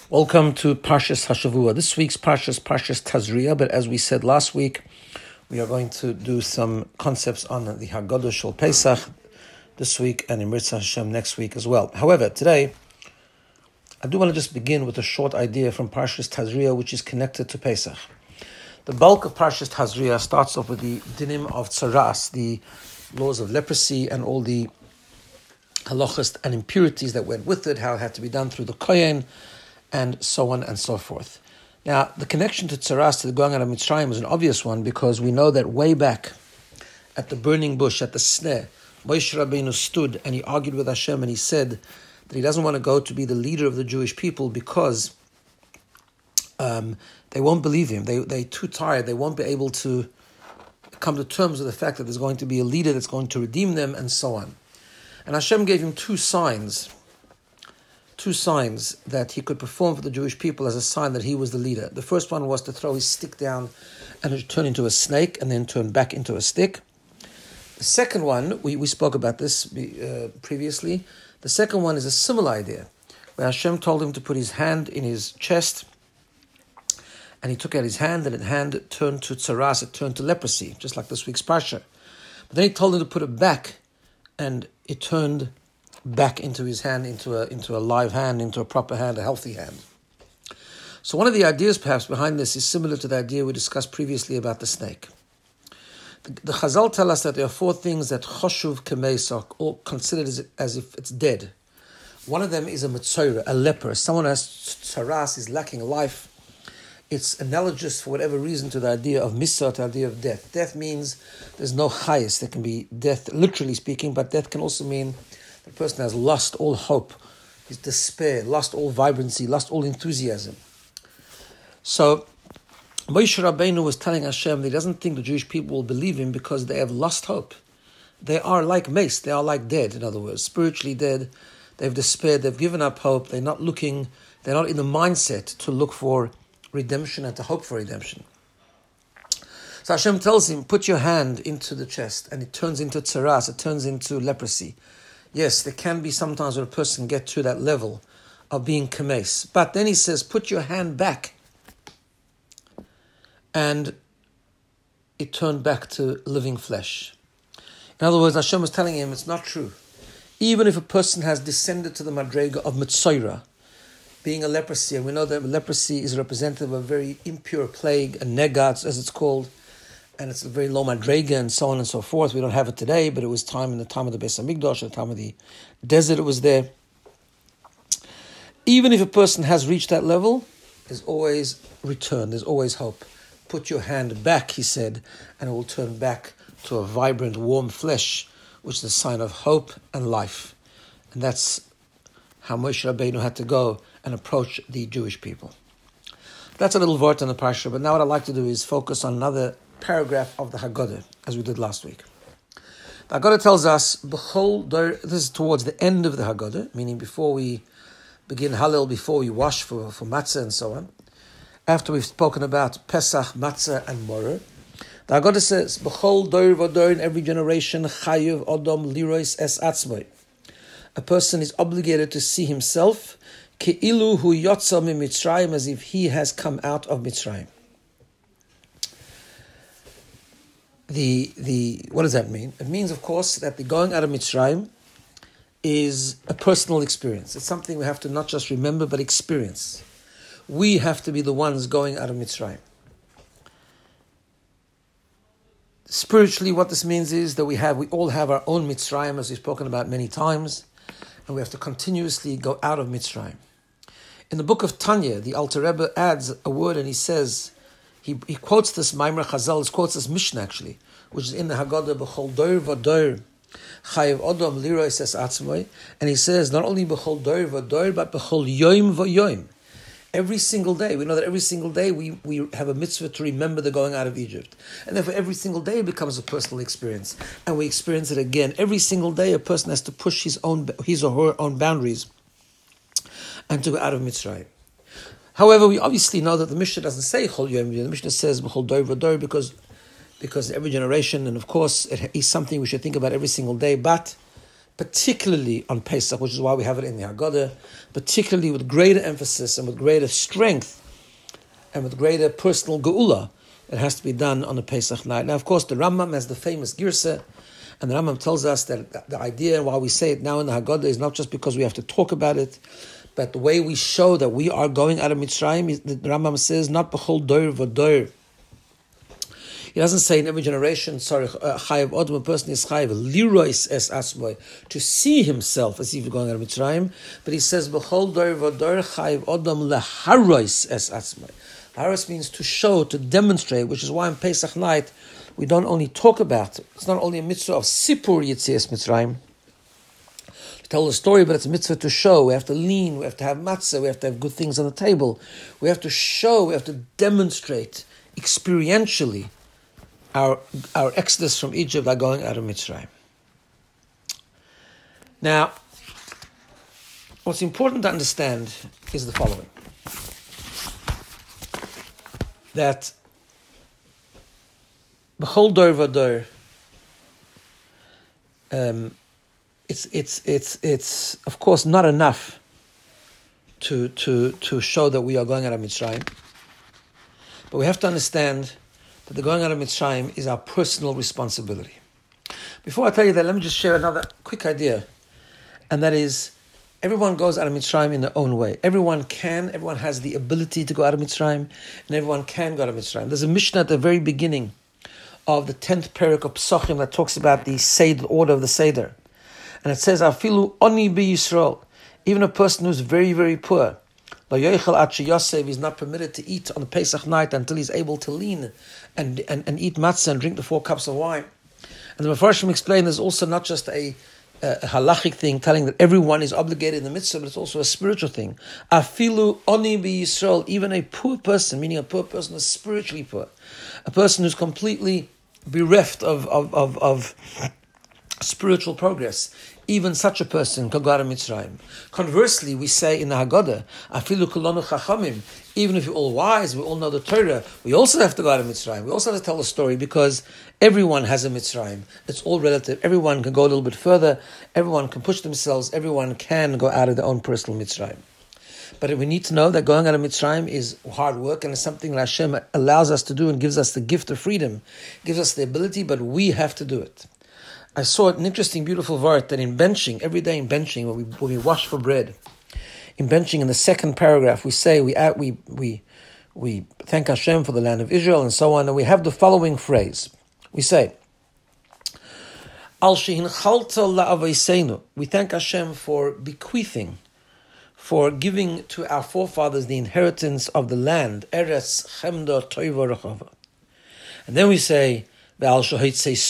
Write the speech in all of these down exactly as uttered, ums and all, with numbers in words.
Welcome to Parshas Hashavua. This week's Parshas Parshas Tazria, but as we said last week, we are going to do some concepts on the Haggadah Shel Pesach this week and in Mitzvah Hashem next week as well. However, today, I do want to just begin with a short idea from Parshas Tazria, which is connected to Pesach. The bulk of Parshas Tazria starts off with the dinim of tzaras, the laws of leprosy and all the halachas and impurities that went with it, how it had to be done through the kohen, and so on and so forth. Now, the connection to tzaras, to the going out of Mitzrayim, is an obvious one because we know that way back at the burning bush, at the sneh, Moshe Rabbeinu stood and he argued with Hashem and he said that he doesn't want to go to be the leader of the Jewish people because um, they won't believe him. They, they're too tired. They won't be able to come to terms with the fact that there's going to be a leader that's going to redeem them and so on. And Hashem gave him two signs two signs that he could perform for the Jewish people as a sign that he was the leader. The first one was to throw his stick down and it turn into a snake and then turn back into a stick. The second one, we, we spoke about this uh, previously. The second one is a similar idea, where Hashem told him to put his hand in his chest, and he took out his hand, and his hand turned to tzaras, it turned to leprosy, just like this week's parsha. But then he told him to put it back, and it turned back into his hand, into a into a live hand, into a proper hand, a healthy hand. So one of the ideas perhaps behind this is similar to the idea we discussed previously about the snake. The, the Chazal tell us that there are four things that choshuv kemeis are all considered as, as if it's dead. One of them is a metzoira, a leper. Someone who has tzaras, is lacking life. It's analogous for whatever reason to the idea of misa, to the idea of death. Death means there's no highest. There can be death, literally speaking, but death can also mean the person has lost all hope, his despair, lost all vibrancy, lost all enthusiasm. So Moshe Rabbeinu was telling Hashem that he doesn't think the Jewish people will believe him because they have lost hope. They are like mace, they are like dead, in other words, spiritually dead. They've despaired, they've given up hope, they're not looking, they're not in the mindset to look for redemption and to hope for redemption. So Hashem tells him, put your hand into the chest, and it turns into tzaras, it turns into leprosy. Yes, there can be sometimes when a person gets to that level of being kames. But then he says, put your hand back. And it turned back to living flesh. In other words, Hashem was telling him it's not true. Even if a person has descended to the madrega of Mitzoira, being a leprosy, and we know that leprosy is representative of a very impure plague, a negat, as it's called, and it's a very low madrega and so on and so forth. We don't have it today, but it was time in the time of the Beis Hamikdash, the time of the desert, it was there. Even if a person has reached that level, there's always return, there's always hope. Put your hand back, he said, and it will turn back to a vibrant, warm flesh, which is a sign of hope and life. And that's how Moshe Rabbeinu had to go and approach the Jewish people. That's a little word on the parsha, but now what I'd like to do is focus on another paragraph of the Haggadah, as we did last week. The Haggadah tells us, B'chol dor, this is towards the end of the Haggadah, meaning before we begin Hallel, before we wash for, for matzah and so on. After we've spoken about Pesach, matzah, and morer, the Haggadah says, B'chol dor v'dor, in every generation, chayiv odom lirois es atzmoi. A person is obligated to see himself, ke'ilu hu yotza mi Mitzrayim, as if he has come out of Mitzrayim. The the what does that mean? It means, of course, that the going out of Mitzrayim is a personal experience. It's something we have to not just remember, but experience. We have to be the ones going out of Mitzrayim. Spiritually, what this means is that we have, we all have our own Mitzrayim, as we've spoken about many times, and we have to continuously go out of Mitzrayim. In the book of Tanya, the Alter Rebbe adds a word, and he says, He, he quotes this Maimar Chazal, he quotes this Mishnah actually, which is in the Haggadah, B'chol dor v'dor, chayiv odom lirois es atzmoi, and he says, not only B'chol dor v'dor, but B'chol yoim v'yoim. Every single day, we know that every single day we, we have a mitzvah to remember the going out of Egypt. And therefore every single day it becomes a personal experience. And we experience it again. Every single day a person has to push his own his or her own boundaries and to go out of Mitzrayim. However, we obviously know that the Mishnah doesn't say Chol Yom V'Yom. The Mishnah says B'chol dor v'dor because, because every generation, and of course it is something we should think about every single day, but particularly on Pesach, which is why we have it in the Haggadah, particularly with greater emphasis and with greater strength and with greater personal geula. It has to be done on the Pesach night. Now, of course, the Rambam has the famous Girsa, and the Rambam tells us that the idea, why we say it now in the Haggadah, is not just because we have to talk about it, but the way we show that we are going out of Mitzrayim. The Rambam says, not b'chol doir v'doir. He doesn't say in every generation, sorry, chayav odom, a person is chayav lirois es asmoy, to see himself as if he's going out of Mitzrayim, but he says, b'chol doir v'doir chayav odom leharois es asmoy. Haros means to show, to demonstrate, which is why on Pesach night we don't only talk about it. It's not only a mitzvah of Sipur Yetzias Mitzrayim, to tell the story, but it's a mitzvah to show. We have to lean, we have to have matzah, we have to have good things on the table. We have to show, we have to demonstrate experientially our, our exodus from Egypt by going out of Mitzrayim. Now, what's important to understand is the following. That b'chol dor v'dor, um, it's it's it's it's of course not enough to to to show that we are going out of Mitzrayim, but we have to understand that the going out of Mitzrayim is our personal responsibility. Before I tell you that, let me just share another quick idea, and that is, everyone goes out of Mitzrayim in their own way. Everyone can, everyone has the ability to go out of Mitzrayim, and everyone can go out of Mitzrayim. There's a Mishnah at the very beginning of the tenth parak of Pesachim that talks about the Seder, order of the Seder. And it says, Afilu oni bi Yisrael, even a person who's very, very poor, lo yochel ad sheyosev, is not permitted to eat on the Pesach night until he's able to lean and, and, and eat matzah and drink the four cups of wine. And the Mefarshim explain there's also not just a a halachic thing telling that everyone is obligated in the mitzvah, but it's also a spiritual thing. Afilu oni bi Yisrael, even a poor person, meaning a poor person is spiritually poor, a person who's completely bereft of of, of, of spiritual progress, even such a person can go out of Mitzrayim. Conversely, we say in the Haggadah, Afilu kulanu chachamim, even if you're all wise, we all know the Torah, we also have to go out of Mitzrayim. We also have to tell a story because everyone has a Mitzrayim. It's all relative. Everyone can go a little bit further. Everyone can push themselves. Everyone can go out of their own personal Mitzrayim. But we need to know that going out of Mitzrayim is hard work and it's something that Hashem allows us to do and gives us the gift of freedom, gives us the ability, but we have to do it. I saw an interesting, beautiful word that in benching, every day in benching, when we, when we wash for bread, in benching, in the second paragraph, we say, we we we we thank Hashem for the land of Israel and so on, and we have the following phrase. We say, Al shehinchalta la'avaseinu, we thank Hashem for bequeathing, for giving to our forefathers the inheritance of the land, Eretz Chemda Toiva Rechava. And then we say, and we also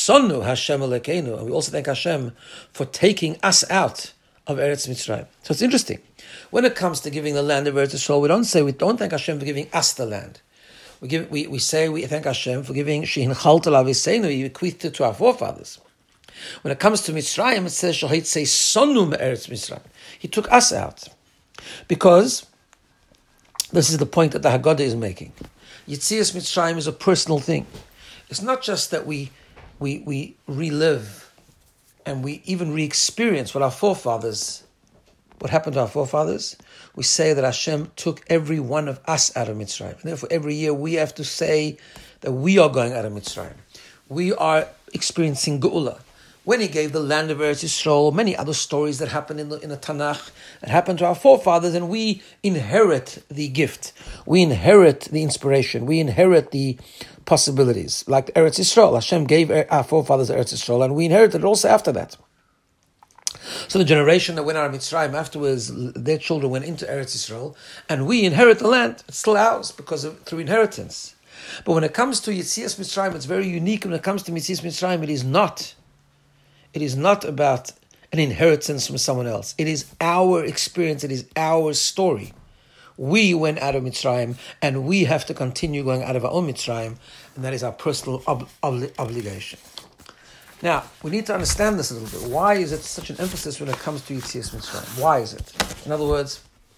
thank Hashem for taking us out of Eretz Mitzrayim. So it's interesting. When it comes to giving the land of Eretz Yisrael, we don't say we don't thank Hashem for giving us the land. We give we, we say we thank Hashem for giving Shehinchalta La'avaseinu, He bequeathed it to our forefathers. When it comes to Mitzrayim, it says Shohitzei Sonu Eretz Mitzrayim. He took us out because this is the point that the Haggadah is making. Yetzias Mitzrayim is a personal thing. It's not just that we we we relive and we even re-experience what our forefathers, what happened to our forefathers. We say that Hashem took every one of us out of Mitzrayim. And therefore, every year we have to say that we are going out of Mitzrayim. We are experiencing Geula. When He gave the land of Eretz Yisrael, many other stories that happened in the, in the Tanakh, that happened to our forefathers, and we inherit the gift. We inherit the inspiration. We inherit the possibilities. Like Eretz Yisrael, Hashem gave our forefathers Eretz Yisrael, and we inherited it also after that. So the generation that went out of Mitzrayim afterwards, their children went into Eretz Yisrael, and we inherit the land. It's still ours because of through inheritance. But when it comes to Yetzias Mitzrayim, it's very unique. When it comes to Yetzias Mitzrayim, it is not. It is not about an inheritance from someone else. It is our experience. It is our story. We went out of Mitzrayim, and we have to continue going out of our own Mitzrayim, and that is our personal ob- ob- obligation. Now, we need to understand this a little bit. Why is it such an emphasis when it comes to Yetzias Mitzrayim? Why is it? In other words,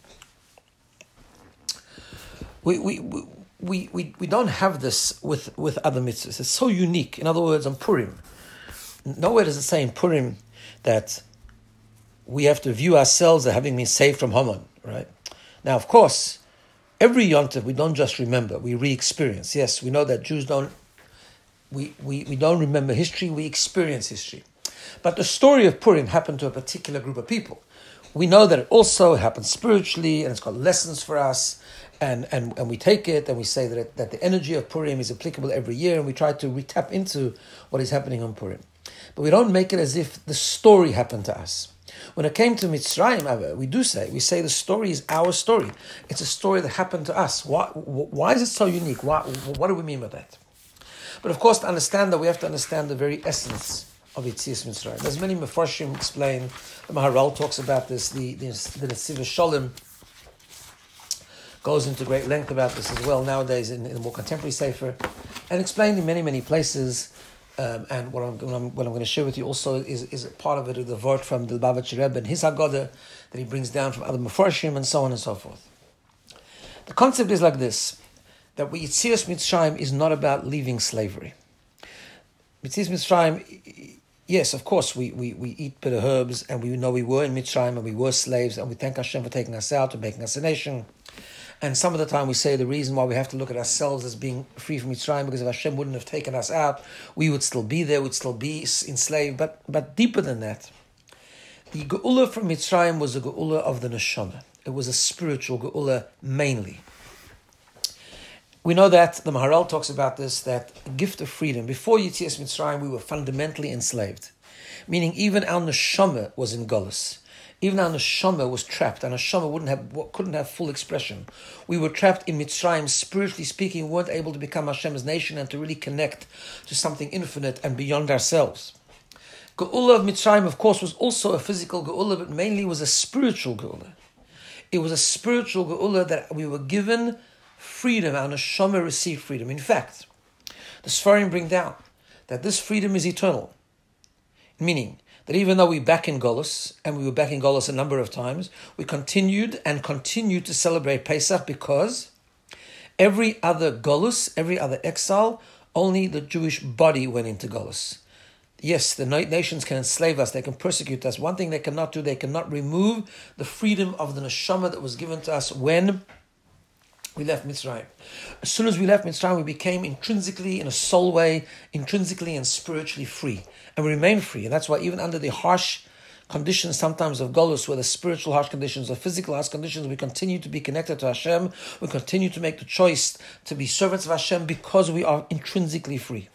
we we we we, we don't have this with, with other mitzvahs. It's so unique. In other words, on Purim, nowhere does it say in Purim that we have to view ourselves as having been saved from Haman, right? Now, of course, every Yontif we don't just remember, we re-experience. Yes, we know that Jews don't, we, we, we don't remember history, we experience history. But the story of Purim happened to a particular group of people. We know that it also happened spiritually, and it's got lessons for us, and, and, and we take it, and we say that, it, that the energy of Purim is applicable every year, and we try to re-tap into what is happening on Purim. But we don't make it as if the story happened to us. When it came to Mitzrayim, we do say, we say the story is our story. It's a story that happened to us. Why, why is it so unique? Why, what do we mean by that? But of course, to understand that, we have to understand the very essence of Yetzias Mitzrayim. There's many Mefarshim explain, the Maharal talks about this, the, the, the Netziv Shalom goes into great length about this as well nowadays in, in a more contemporary sefer, and explained in many, many places. Um, and what I'm, what I'm what I'm going to share with you also is is a part of it, the word from the Lubavitcher Rebbe and his Haggadah that he brings down from other Mefarshim and so on and so forth. The concept is like this, that Yetzias Mitzrayim is not about leaving slavery. Yetzias Mitzrayim, yes, of course, we, we, we eat bitter herbs, and we know we were in Mitzrayim and we were slaves, and we thank Hashem for taking us out and making us a nation. And some of the time we say the reason why we have to look at ourselves as being free from Mitzrayim, because if Hashem wouldn't have taken us out, we would still be there, we'd still be enslaved. But but deeper than that, the Geula from Mitzrayim was a Geula of the Neshama. It was a spiritual Geula mainly. We know that, the Maharal talks about this, that gift of freedom. Before Yetzias Mitzrayim, we were fundamentally enslaved. Meaning even our Neshama was in Golus. Even our neshama was trapped. Our neshama wouldn't have, couldn't have full expression. We were trapped in Mitzrayim, spiritually speaking, weren't able to become Hashem's nation and to really connect to something infinite and beyond ourselves. Geula of Mitzrayim, of course, was also a physical Geula, but mainly was a spiritual Geula. It was a spiritual Geula that we were given freedom. Our neshama received freedom. In fact, the Sfarim bring down that this freedom is eternal. Meaning, that even though we're back in Golus, and we were back in Golus a number of times, we continued and continued to celebrate Pesach because every other Golus, every other exile, only the Jewish body went into Golus. Yes, the nations can enslave us, they can persecute us. One thing they cannot do, they cannot remove the freedom of the neshama that was given to us when we left Mitzrayim. As soon as we left Mitzrayim, we became intrinsically, in a soul way, intrinsically and spiritually free. And we remain free. And that's why even under the harsh conditions sometimes of Golus, where the spiritual harsh conditions or physical harsh conditions, we continue to be connected to Hashem. We continue to make the choice to be servants of Hashem because we are intrinsically free.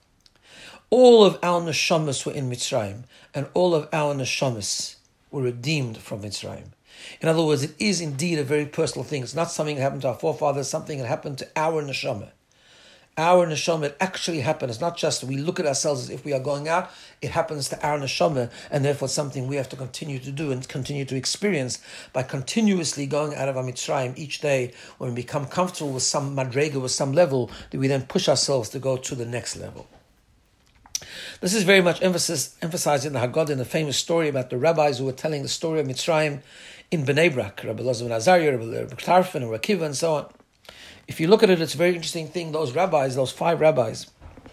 All of our neshamas were in Mitzrayim, and all of our neshamas were redeemed from Mitzrayim. In other words, it is indeed a very personal thing. It's not something that happened to our forefathers, something that happened to our neshama. Our neshama, it actually happened. It's not just we look at ourselves as if we are going out. It happens to our neshama, and therefore something we have to continue to do and continue to experience by continuously going out of our Mitzrayim each day. When we become comfortable with some madrega, with some level, that we then push ourselves to go to the next level. This is very much emphasis, emphasized in the Haggadah, in the famous story about the rabbis who were telling the story of Mitzrayim in Bnei Brak, Rabbi Elazar ben Azariah, Rabbi Tarfon, and Rabbi Akiva, and so on. If you look at it, it's a very interesting thing. Those rabbis, those five rabbis,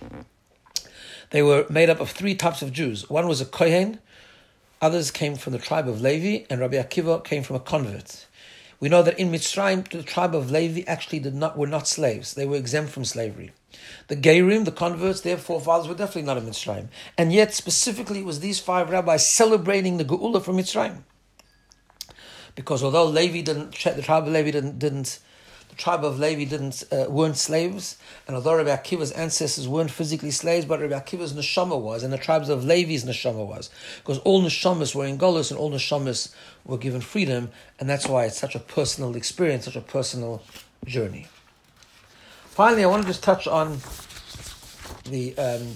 they were made up of three types of Jews. One was a Kohen, others came from the tribe of Levi, and Rabbi Akiva came from a convert. We know that in Mitzrayim, the tribe of Levi actually did not were not slaves. They were exempt from slavery. The Gerim, the converts, their forefathers were definitely not in Mitzrayim. And yet, specifically, it was these five rabbis celebrating the Geula from Mitzrayim. Because although Levi didn't, the tribe of Levi didn't, didn't the tribe of Levi didn't uh, weren't slaves, and although Rabbi Akiva's ancestors weren't physically slaves, but Rabbi Akiva's neshama was, and the tribes of Levi's neshama was, because all neshamas were in Golus and all neshamas were given freedom, and that's why it's such a personal experience, such a personal journey. Finally, I want to just touch on the um,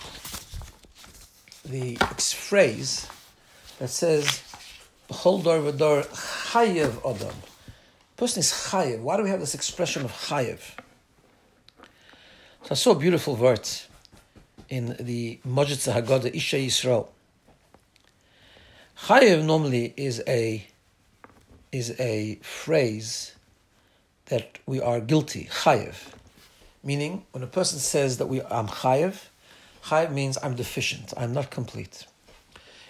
the phrase that says, "B'chol dor v'dor chayev adam." The person is chayev. Why do we have this expression of chayev? So I saw a beautiful word in the Mojitza Haggadah Isha Yisrael. Chayev normally is a is a phrase that we are guilty. Chayev, meaning when a person says that we I'm chayev, chayev means I'm deficient. I'm not complete.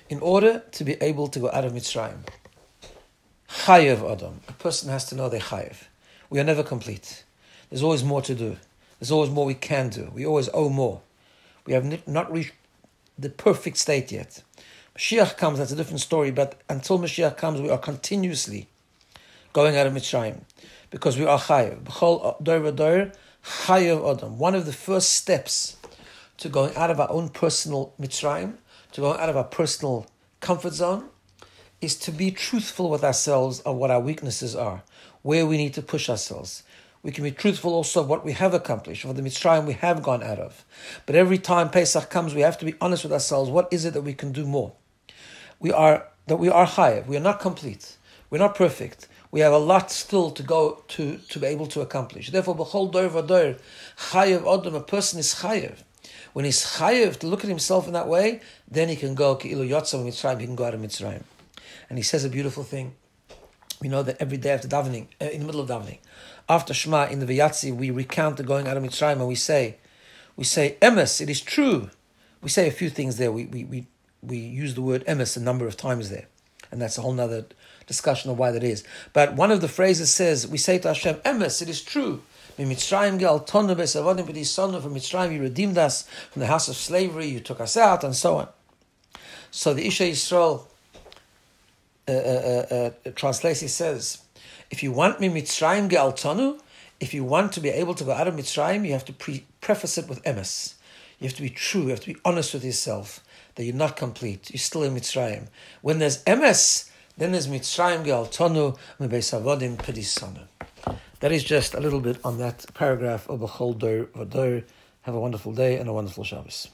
In order to be able to go out of Mitzrayim, Chayev Adam, a person has to know they're Chayev. We are never complete. There's always more to do. There's always more we can do. We always owe more. We have not reached the perfect state yet. Mashiach comes, that's a different story, but until Mashiach comes, we are continuously going out of Mitzrayim, because we are Chayev. B'chol dor v'dor, Chayev Adam. One of the first steps to going out of our own personal Mitzrayim, to going out of our personal comfort zone, is to be truthful with ourselves of what our weaknesses are, where we need to push ourselves. We can be truthful also of what we have accomplished, of the Mitzrayim we have gone out of. But every time Pesach comes, we have to be honest with ourselves. What is it that we can do more? We are that we are chayev. We are not complete. We're not perfect. We have a lot still to go to to be able to accomplish. Therefore, b'chol dor v'dor, chayev adam. A person is chayev. When he's chayev to look at himself in that way, then he can go ki'ilu yotzav Mitzrayim. He can go out of Mitzrayim. And he says a beautiful thing. We know that every day after davening, uh, in the middle of davening, after Shema in the Vayatzi, we recount the going out of Mitzrayim, and we say, we say emes. It is true. We say a few things there. We we we we use the word emes a number of times there, and that's a whole nother discussion of why that is. But one of the phrases says, we say to Hashem, emes. It is true. Mitzrayim gel tonu besavodim b'disonu. From Mitzrayim you redeemed us from the house of slavery. You took us out, and so on. So the Isha Yisrael uh, uh, uh, translation says, if you want me Mitzrayim gel tonu, if you want to be able to go out of Mitzrayim, you have to pre- preface it with emes. You have to be true. You have to be honest with yourself that you're not complete. You're still in Mitzrayim. When there's emes, then there's Mitzrayim gel tonu mebeisavodim pedisonu. That is just a little bit on that paragraph of B'chol dor v'dor. Have a wonderful day and a wonderful Shabbos.